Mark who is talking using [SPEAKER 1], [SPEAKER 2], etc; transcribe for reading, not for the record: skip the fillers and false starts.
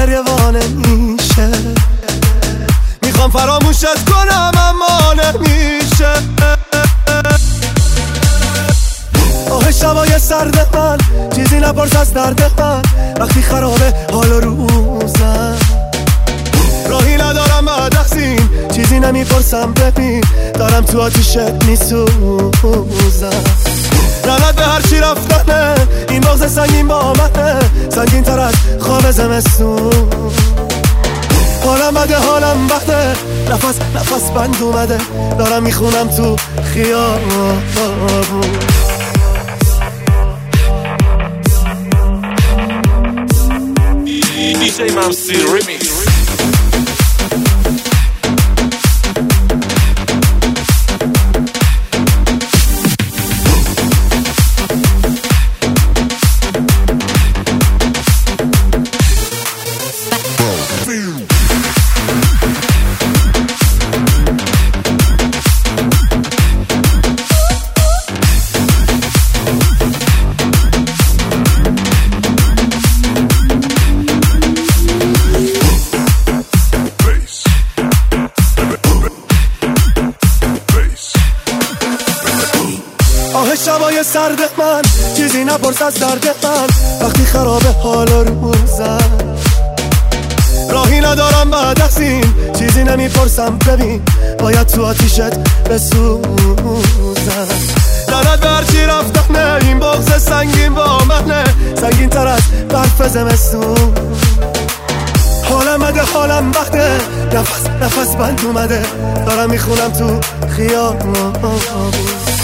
[SPEAKER 1] گریه وانه میشه، میخوام فراموشت کنم اما نمیشه. آه شبای سرد من، چیزی نپرس از درد من، وقتی خرابه حال و روزم. راهی ندارم بعد از این، چیزی نمیپرسم ببین، دارم تو آتیشت میسوزم. لعنت به هر چی رفتنه، این بغض سنگین با منه، سنگین تر از خواب زمستون. حالم بده حالم بده، نفس بند اومده، دارم میخونم تو خیابون.
[SPEAKER 2] DJ Mamsi Remix.
[SPEAKER 1] آه شبای سرد من، چیزی نپرس از درد من، وقتی خرابه حال و روزم. راهی ندارم بعد از این، چیزی نمیپرسم ببین، باید تو آتیشت بسوزم. لعنت به هر چی رفتنه، این بغض سنگین با منه، سنگین تر از برف زمستون. حالم بده حالم بده، نفس بند اومده، دارم میخونم تو خیابون.